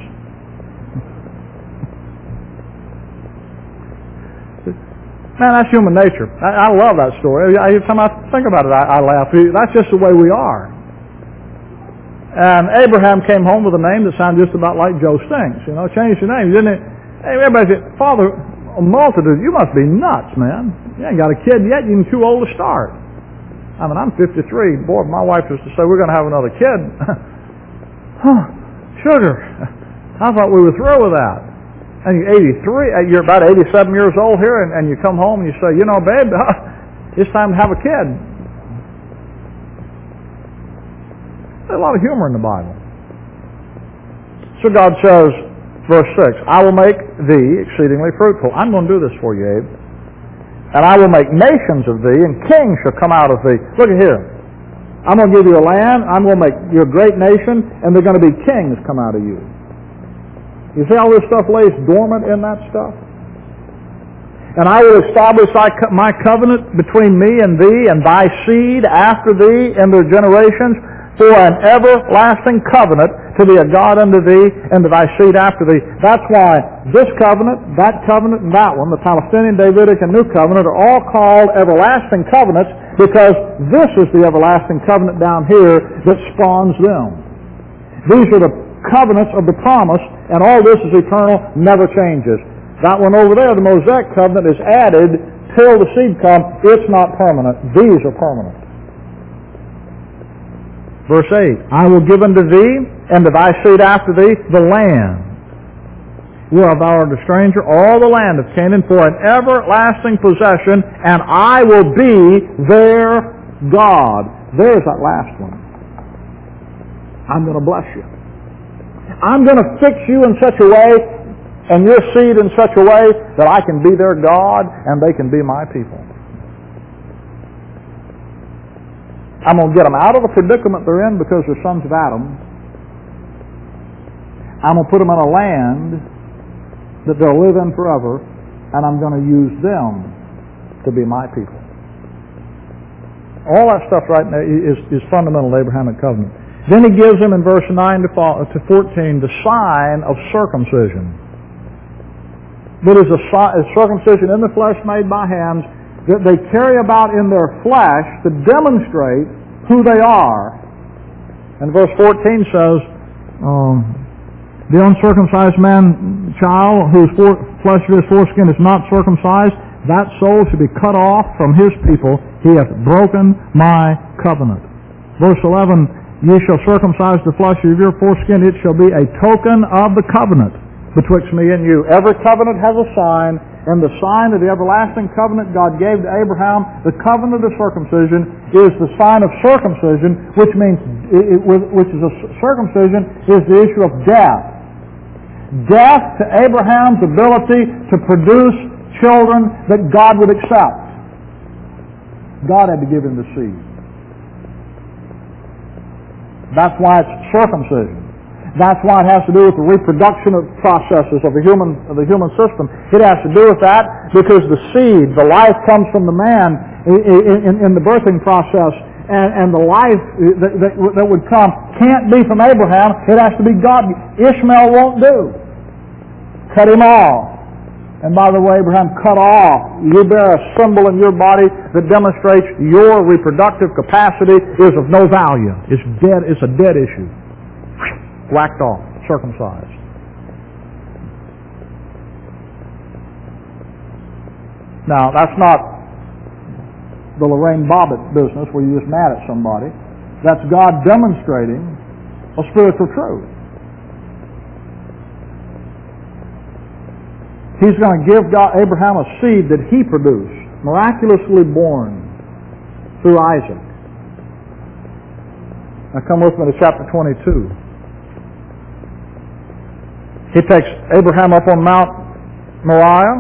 Man, that's human nature. I, I love that story. Every time I think about it, I, I laugh. That's just the way we are. And Abraham came home with a name that sounded just about like Joe Stinks. You know, changed your name, didn't it? Hey, everybody said, Father, a multitude, you must be nuts, man. You ain't got a kid yet. You're too old to start. I mean, I'm fifty-three. Boy, if my wife was to say, we're going to have another kid. Huh, sugar. I thought we were through with that. And you're eighty-three, you're about eighty-seven years old here, and, and you come home and you say, you know, babe, it's time to have a kid. There's a lot of humor in the Bible. So God says, verse six, I will make thee exceedingly fruitful. I'm going to do this for you, Abe. And I will make nations of thee, and kings shall come out of thee. Look at here. I'm going to give you a land, I'm going to make you a great nation, and there are going to be kings come out of you. You see how this stuff lays dormant in that stuff? And I will establish my covenant between me and thee and thy seed after thee in their generations for an everlasting covenant to be a God unto thee and to thy seed after thee. That's why this covenant, that covenant, and that one, the Palestinian, Davidic, and New Covenant, are all called everlasting covenants because this is the everlasting covenant down here that spawns them. These are the covenants of the promise, and all this is eternal, never changes. That one over there, the Mosaic covenant, is added till the seed comes. It's not permanent. These are permanent. Verse eight, I will give unto thee and to thy seed after thee the land whereof thou art a stranger, all the land of Canaan for an everlasting possession, and I will be their God. There's that last one. I'm going to bless you. I'm going to fix you in such a way, and your seed in such a way, that I can be their God, and they can be my people. I'm going to get them out of the predicament they're in because they're sons of Adam. I'm going to put them in a land that they'll live in forever, and I'm going to use them to be my people. All that stuff right now is, is fundamental to Abrahamic covenant. Then he gives them in verse nine to fourteen the sign of circumcision. That is a, a circumcision in the flesh made by hands that they carry about in their flesh to demonstrate who they are. And verse fourteen says, um, the uncircumcised man child whose fore, flesh of his foreskin is not circumcised, that soul should be cut off from his people. He hath broken my covenant. Verse eleven, ye shall circumcise the flesh of your foreskin. It shall be a token of the covenant betwixt me and you. Every covenant has a sign, and the sign of the everlasting covenant God gave to Abraham, the covenant of circumcision, is the sign of circumcision, which means, which is a circumcision, is the issue of death. Death to Abraham's ability to produce children that God would accept. God had to give him the seed. That's why it's circumcision. That's why it has to do with the reproduction of processes of the human of the human system. It has to do with that because the seed, the life comes from the man in, in, in the birthing process, and, and the life that, that, that would come can't be from Abraham. It has to be God. Ishmael won't do. Cut him off. And by the way, Abraham cut off. You bear a symbol in your body that demonstrates your reproductive capacity is of no value. It's dead. It's a dead issue. Whacked off, circumcised. Now, that's not the Lorraine Bobbitt business where you're just mad at somebody. That's God demonstrating a spiritual truth. He's going to give God, Abraham a seed that he produced, miraculously born through Isaac. Now come with me to chapter twenty-two. He takes Abraham up on Mount Moriah.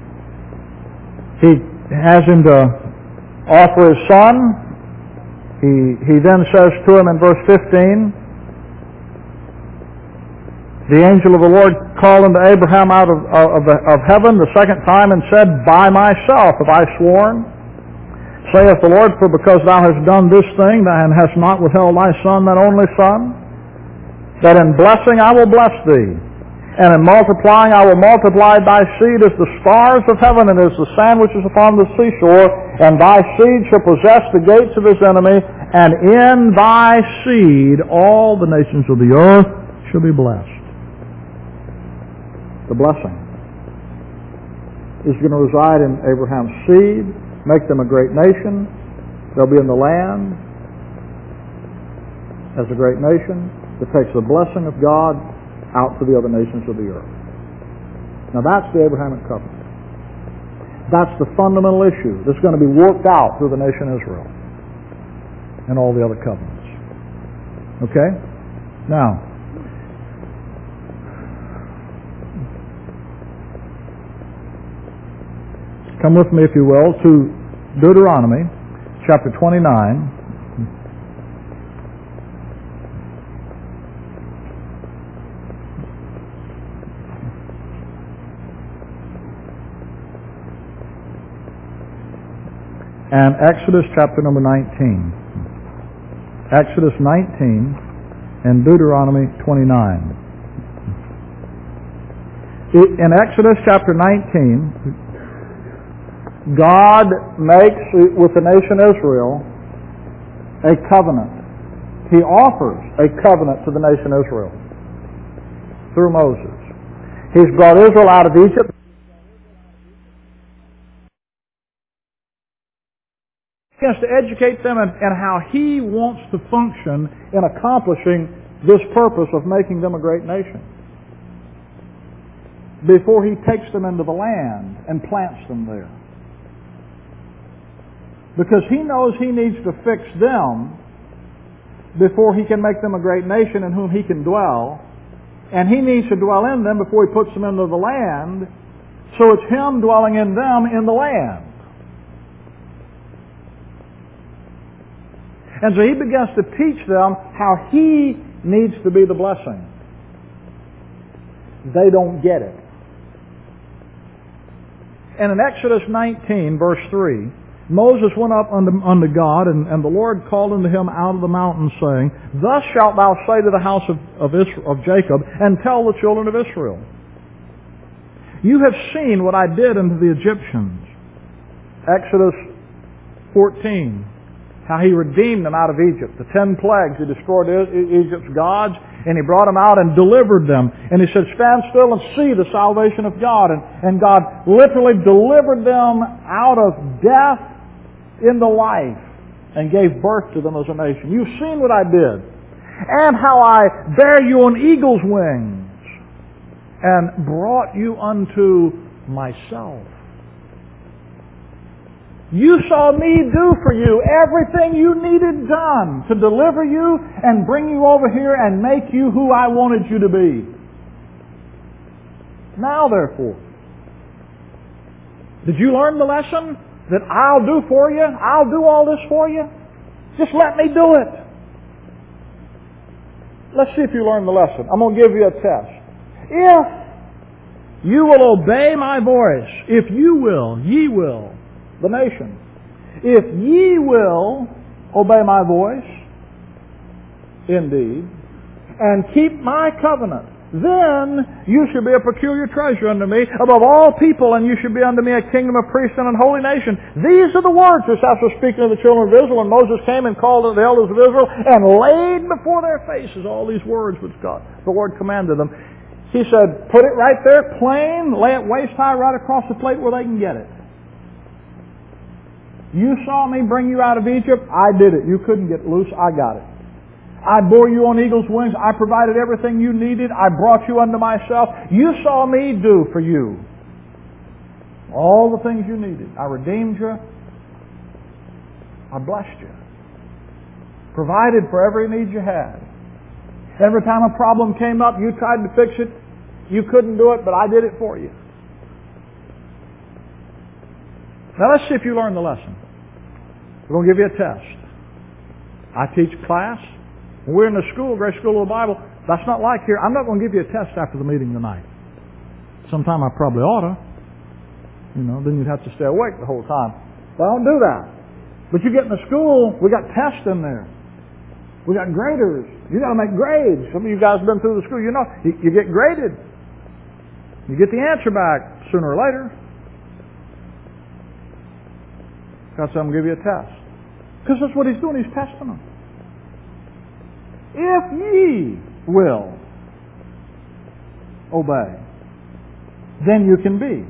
He has him to offer his son. He, he then says to him in verse fifteen, the angel of the Lord called unto Abraham out of, of, of heaven the second time and said, By myself have I sworn, saith the Lord, for because thou hast done this thing, and hast not withheld thy son, that only son, that in blessing I will bless thee, and in multiplying I will multiply thy seed as the stars of heaven and as the sand which is upon the seashore, and thy seed shall possess the gates of his enemy, and in thy seed all the nations of the earth shall be blessed. The blessing is going to reside in Abraham's seed, make them a great nation. They'll be in the land as a great nation that takes the blessing of God out to the other nations of the earth. Now that's the Abrahamic covenant. That's the fundamental issue that's going to be worked out through the nation Israel and all the other covenants. Okay? Now, come with me, if you will, to Deuteronomy chapter twenty-nine. And Exodus chapter number nineteen. Exodus nineteen and Deuteronomy twenty-nine. In Exodus chapter nineteen, God makes with the nation Israel a covenant. He offers a covenant to the nation Israel through Moses. He's brought Israel out of Egypt. He has to educate them in, in how He wants to function in accomplishing this purpose of making them a great nation before He takes them into the land and plants them there. Because He knows He needs to fix them before He can make them a great nation in whom He can dwell. And He needs to dwell in them before He puts them into the land. So it's Him dwelling in them in the land. And so He begins to teach them how He needs to be the blessing. They don't get it. And in Exodus nineteen, verse three, Moses went up unto, unto God, and, and the Lord called unto him out of the mountain, saying, Thus shalt thou say to the house of, of, Israel, of Jacob, and tell the children of Israel, You have seen what I did unto the Egyptians. Exodus fourteen, how He redeemed them out of Egypt. The ten plagues, He destroyed Egypt's gods, and He brought them out and delivered them. And He said, Stand still and see the salvation of God. And, and God literally delivered them out of death into life and gave birth to them as a nation. You've seen what I did, and how I bare you on eagle's wings and brought you unto myself. You saw me do for you everything you needed done to deliver you and bring you over here and make you who I wanted you to be. Now therefore, did you learn the lesson that I'll do for you? I'll do all this for you? Just let me do it. Let's see if you learned the lesson. I'm going to give you a test. If you will obey my voice, if you will, ye will, the nation, if ye will obey my voice, indeed, and keep my covenant, then you shall be a peculiar treasure unto me above all people, and you shall be unto me a kingdom of priests and a holy nation. These are the words which thou shalt speak to the children of Israel. And Moses came and called the elders of Israel and laid before their faces all these words which God, the Lord commanded them. He said, put it right there, plain, lay it waist high right across the plate where they can get it. You saw me bring you out of Egypt. I did it. You couldn't get loose. I got it. I bore you on eagle's wings. I provided everything you needed. I brought you unto myself. You saw me do for you All the things you needed. I redeemed you. I blessed you. Provided for every need you had. Every time a problem came up, you tried to fix it. You couldn't do it, but I did it for you. Now let's see if you learned the lesson. We're going to give you a test. I teach class. When we're in the school, Grace School of the Bible, that's not like here. I'm not going to give you a test after the meeting tonight. Sometime I probably ought to. You know, then you'd have to stay awake the whole time. But I don't do that. But you get in the school, we got tests in there. We got graders. You got to make grades. Some of you guys have been through the school. You know, you, you get graded. You get the answer back sooner or later. God said, I'm going to give you a test. Because that's what He's doing. He's testing them. If ye will obey, then you can be.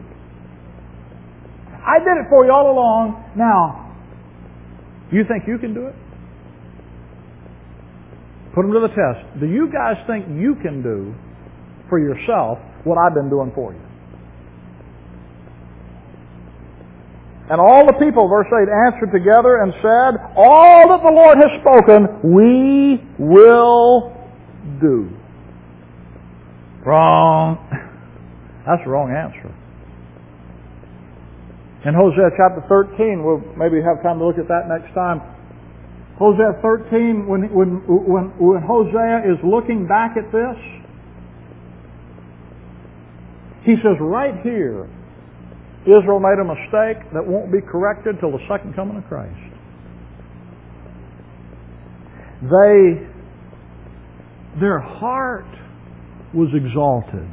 I did it for you all along. Now, do you think you can do it? Put them to the test. Do you guys think you can do for yourself what I've been doing for you? And all the people, verse eight, answered together and said, all that the Lord has spoken, we will do. Wrong. That's the wrong answer. In Hosea chapter thirteen, we'll maybe have time to look at that next time. Hosea thirteen, when, when, when, when Hosea is looking back at this, he says right here, Israel made a mistake that won't be corrected till the second coming of Christ. They, their heart was exalted.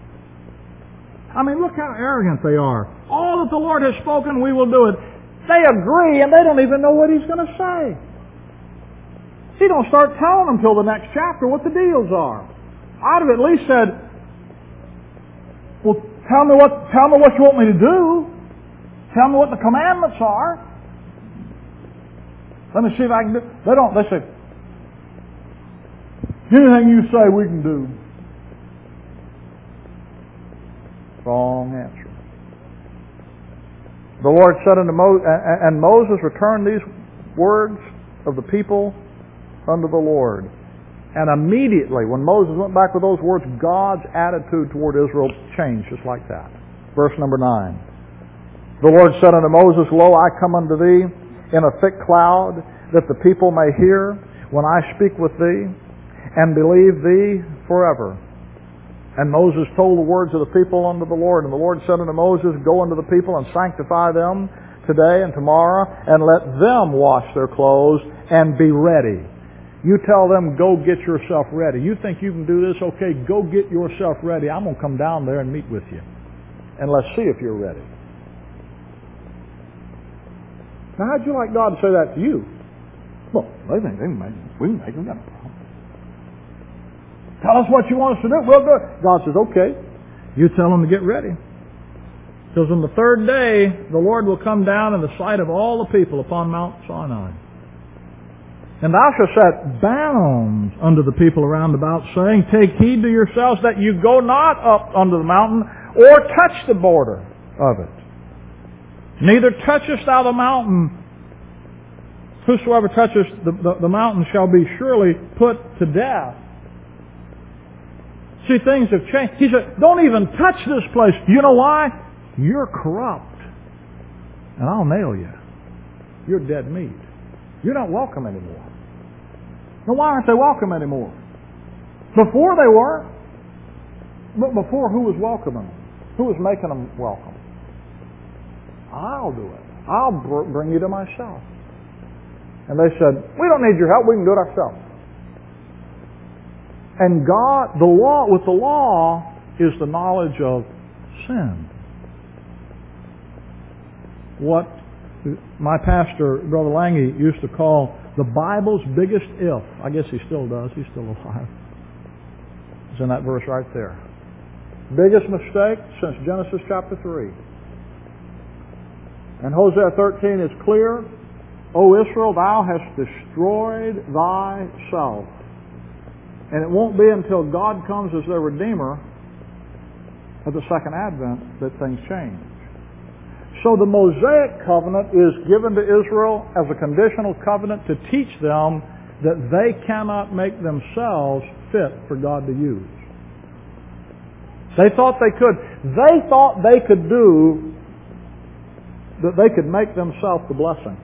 I mean, look how arrogant they are. All that the Lord has spoken, we will do it. They agree, and they don't even know what He's going to say. He don't start telling them till the next chapter what the deals are. I'd have at least said, well, tell me what, tell me what you want me to do. Tell me what the commandments are. Let me see if I can do. They don't. They say, anything you say we can do. Wrong answer. The Lord said unto Moses, and Moses returned these words of the people unto the Lord. And immediately, when Moses went back with those words, God's attitude toward Israel changed just like that. Verse number nine. The Lord said unto Moses, lo, I come unto thee in a thick cloud, that the people may hear when I speak with thee, and believe thee forever. And Moses told the words of the people unto the Lord. And the Lord said unto Moses, go unto the people and sanctify them today and tomorrow, and let them wash their clothes and be ready. You tell them, go get yourself ready. You think you can do this? Okay, go get yourself ready. I'm going to come down there and meet with you. And let's see if you're ready. Now, how'd you like God to say that to you? Well, they think they can make it. We can make it. We got no problem. Tell us what you want us to do. We'll do it. God says, okay. You tell them to get ready. Because on the third day, the Lord will come down in the sight of all the people upon Mount Sinai. And thou shalt set bounds unto the people around about, saying, take heed to yourselves that you go not up unto the mountain, or touch the border of it. Neither touchest thou the mountain. Whosoever touches the, the, the mountain shall be surely put to death. See, things have changed. He said, don't even touch this place. You know why? You're corrupt. And I'll nail you. You're dead meat. You're not welcome anymore. Now, why aren't they welcome anymore? Before they were. But before, who was welcoming them? Who was making them welcome? I'll do it. I'll br- bring you to myself. And they said, we don't need your help. We can do it ourselves. And God, the law, with the law is the knowledge of sin. What my pastor, Brother Lange, used to call the Bible's biggest if. I guess he still does. He's still alive. It's in that verse right there. Biggest mistake since Genesis chapter three. And Hosea thirteen is clear. O Israel, thou hast destroyed thyself. And it won't be until God comes as their Redeemer at the second advent that things change. So the Mosaic covenant is given to Israel as a conditional covenant to teach them that they cannot make themselves fit for God to use. They thought they could. They thought they could do, that they could make themselves the blessing.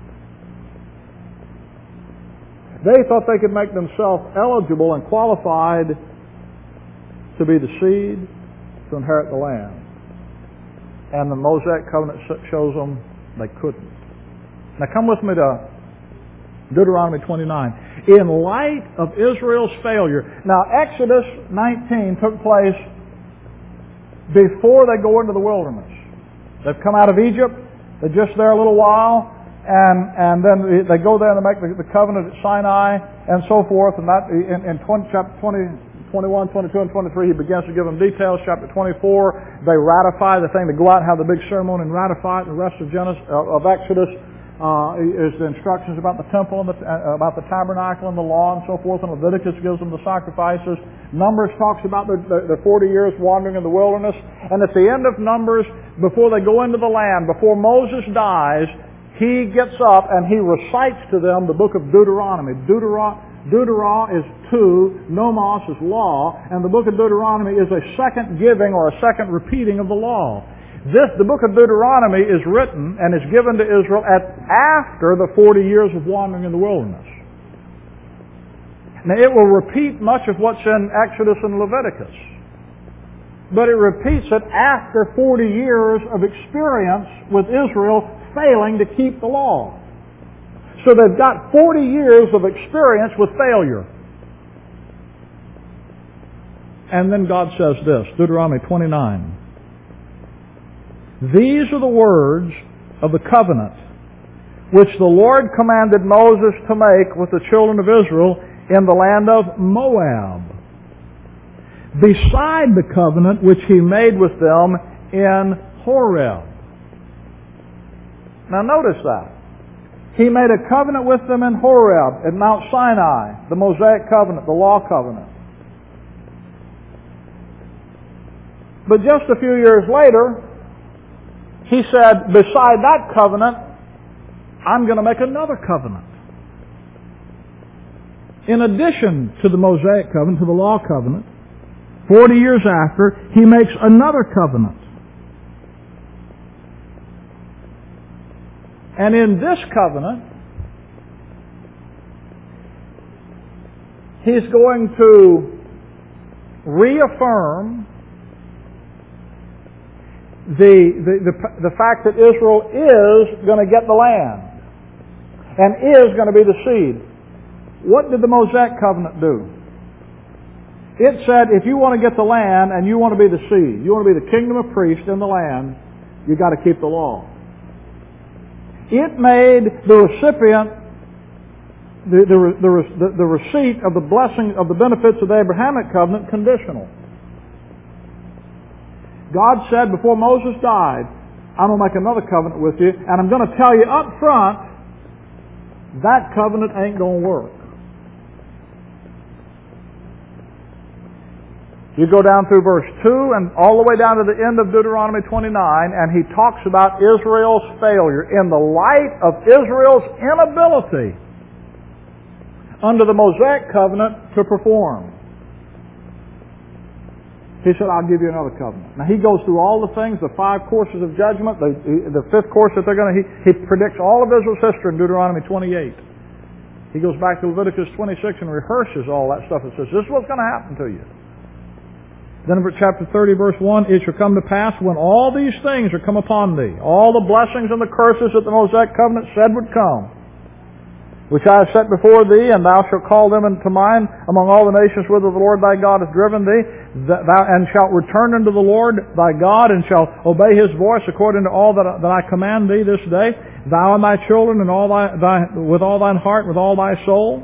They thought they could make themselves eligible and qualified to be the seed to inherit the land. And the Mosaic covenant shows them they couldn't. Now come with me to Deuteronomy twenty-nine. In light of Israel's failure. Now Exodus nineteen took place before they go into the wilderness. They've come out of Egypt. They're just there a little while. And, and then they go there and they make the, the covenant at Sinai and so forth. And that in, in twenty, chapter twenty, twenty-one, twenty-two, and twenty-three, he begins to give them details. Chapter twenty-four, they ratify the thing. They go out and have the big ceremony and ratify it. The rest of Genesis, of Exodus uh, is the instructions about the temple and the, uh, about the tabernacle and the law and so forth. And Leviticus gives them the sacrifices. Numbers talks about the, the, the forty years wandering in the wilderness. And at the end of Numbers, before they go into the land, before Moses dies, he gets up and he recites to them the book of Deuteronomy. Deutero- Deutero is two, Nomos is law, and the book of Deuteronomy is a second giving or a second repeating of the law. This, the book of Deuteronomy is written and is given to Israel at after the forty years of wandering in the wilderness. Now it will repeat much of what's in Exodus and Leviticus. But it repeats it after forty years of experience with Israel failing to keep the law. So they've got forty years of experience with failure. And then God says this, Deuteronomy twenty-nine. These are the words of the covenant which the Lord commanded Moses to make with the children of Israel in the land of Moab, beside the covenant which he made with them in Horeb. Now notice that. He made a covenant with them in Horeb, at Mount Sinai, the Mosaic covenant, the law covenant. But just a few years later, he said, beside that covenant, I'm going to make another covenant. In addition to the Mosaic covenant, to the law covenant, forty years after, he makes another covenant. And in this covenant, he's going to reaffirm the, the, the, the fact that Israel is going to get the land and is going to be the seed. What did the Mosaic covenant do? It said, if you want to get the land and you want to be the seed, you want to be the kingdom of priests in the land, you've got to keep the law. It made the recipient, the, the, the, the receipt of the blessing of the benefits of the Abrahamic covenant conditional. God said before Moses died, I'm going to make another covenant with you, and I'm going to tell you up front, that covenant ain't going to work. You go down through verse two and all the way down to the end of Deuteronomy twenty-nine, and he talks about Israel's failure in the light of Israel's inability under the Mosaic covenant to perform. He said, I'll give you another covenant. Now he goes through all the things, the five courses of judgment, the, the fifth course that they're going to, he, he predicts all of Israel's history in Deuteronomy twenty-eight. He goes back to Leviticus twenty-six and rehearses all that stuff and says, this is what's going to happen to you. Then in chapter thirty, verse one, it shall come to pass when all these things are come upon thee, all the blessings and the curses that the Mosaic covenant said would come, which I have set before thee, and thou shalt call them into mind among all the nations whither the Lord thy God hath driven thee, that thou, and shalt return unto the Lord thy God, and shalt obey his voice according to all that, that I command thee this day, thou and thy children, and all thy, thy, with all thine heart, with all thy soul,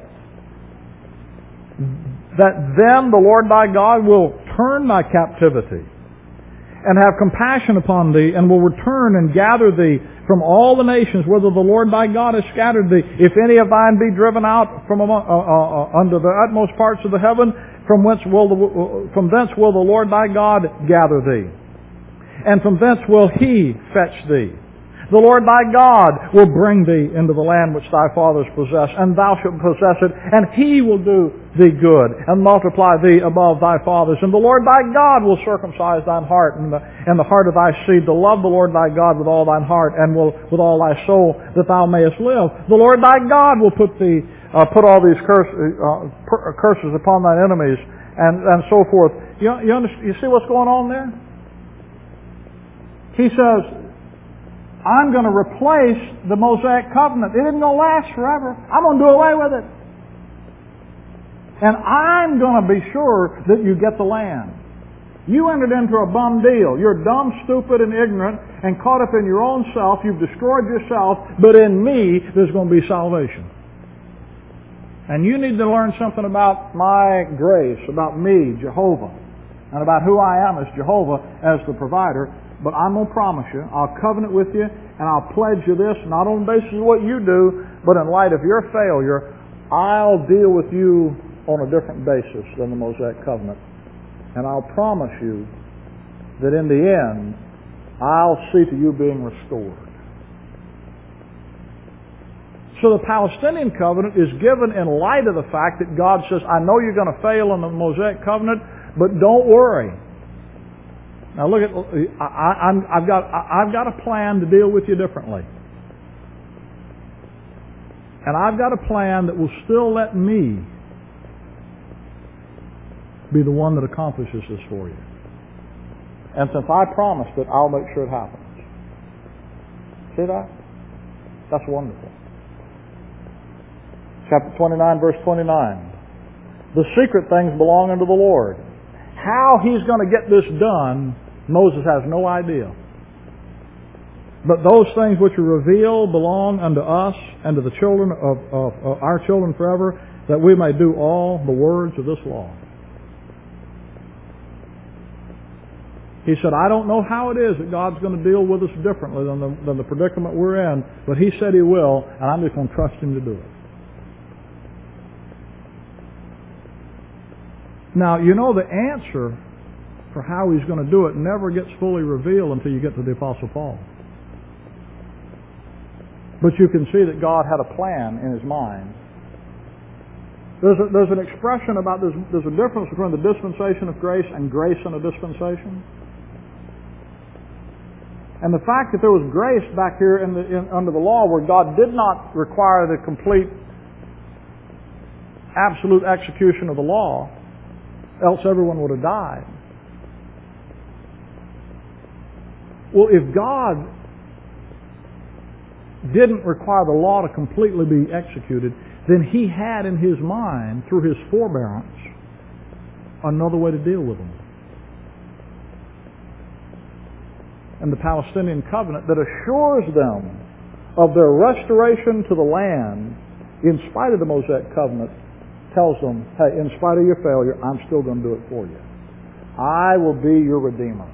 that then the Lord thy God will turn thy captivity and have compassion upon thee, and will return and gather thee from all the nations whither the Lord thy God has scattered thee. If any of thine be driven out from among, uh, uh, uh, under the utmost parts of the heaven, from whence will the, uh, from thence will the Lord thy God gather thee, and from thence will he fetch thee. The Lord thy God will bring thee into the land which thy fathers possessed, and thou shalt possess it, and He will do thee good, and multiply thee above thy fathers. And the Lord thy God will circumcise thine heart, and the, and the heart of thy seed, to love the Lord thy God with all thine heart, and will with all thy soul, that thou mayest live. The Lord thy God will put thee, uh, put all these curse, uh, per, curses upon thine enemies, and, and so forth. You, you, understand, you see what's going on there? He says, I'm going to replace the Mosaic covenant. It isn't going to last forever. I'm going to do away with it. And I'm going to be sure that you get the land. You entered into a bum deal. You're dumb, stupid, and ignorant, and caught up in your own self. You've destroyed yourself, but in me, there's going to be salvation. And you need to learn something about my grace, about me, Jehovah, and about who I am as Jehovah, as the provider. But I'm going to promise you, I'll covenant with you, and I'll pledge you this, not on the basis of what you do, but in light of your failure, I'll deal with you on a different basis than the Mosaic covenant. And I'll promise you that in the end, I'll see to you being restored. So the Palestinian covenant is given in light of the fact that God says, I know you're going to fail in the Mosaic covenant, but don't worry. Now look at, I, I'm, I've got, I've got a plan to deal with you differently. And I've got a plan that will still let me be the one that accomplishes this for you. And since I promised it, I'll make sure it happens. See that? That's wonderful. Chapter twenty-nine, verse twenty-nine. The secret things belong unto the Lord. How He's going to get this done, Moses has no idea. But those things which are revealed belong unto us and to the children of, of, of our children forever, that we may do all the words of this law. He said, I don't know how it is that God's going to deal with us differently than the, than the predicament we're in, but He said He will, and I'm just going to trust Him to do it. Now, you know the answer for how He's going to do it never gets fully revealed until you get to the Apostle Paul. But you can see that God had a plan in His mind. There's, a, there's an expression about, there's, there's a difference between the dispensation of grace and grace in a dispensation. And the fact that there was grace back here in the, in, under the law where God did not require the complete, absolute execution of the law, else everyone would have died. Well, if God didn't require the law to completely be executed, then He had in His mind, through His forbearance, another way to deal with them. And the Palestinian covenant that assures them of their restoration to the land in spite of the Mosaic covenant tells them, hey, in spite of your failure, I'm still going to do it for you. I will be your Redeemer.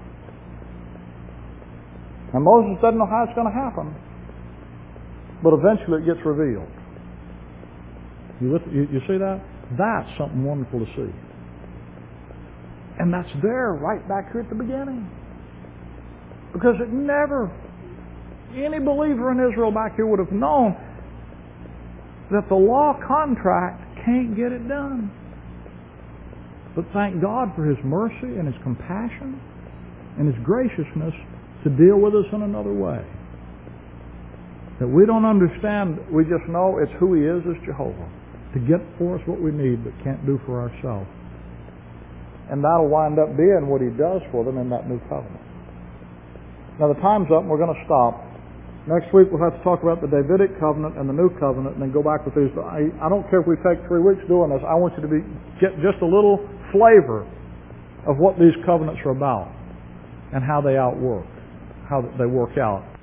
And Moses doesn't know how it's going to happen, but eventually it gets revealed. You, you, you see that? That's something wonderful to see. And that's there right back here at the beginning. Because it never, any believer in Israel back here would have known that the law contract can't get it done. But thank God for His mercy and His compassion and His graciousness to deal with us in another way. That we don't understand, we just know it's who He is as Jehovah, to get for us what we need but can't do for ourselves. And that'll wind up being what He does for them in that new covenant. Now the time's up and we're going to stop. Next week we'll have to talk about the Davidic covenant and the new covenant and then go back with these. But I, I don't care if we take three weeks doing this. I want you to be, get just a little flavor of what these covenants are about and how they outwork, how they work out.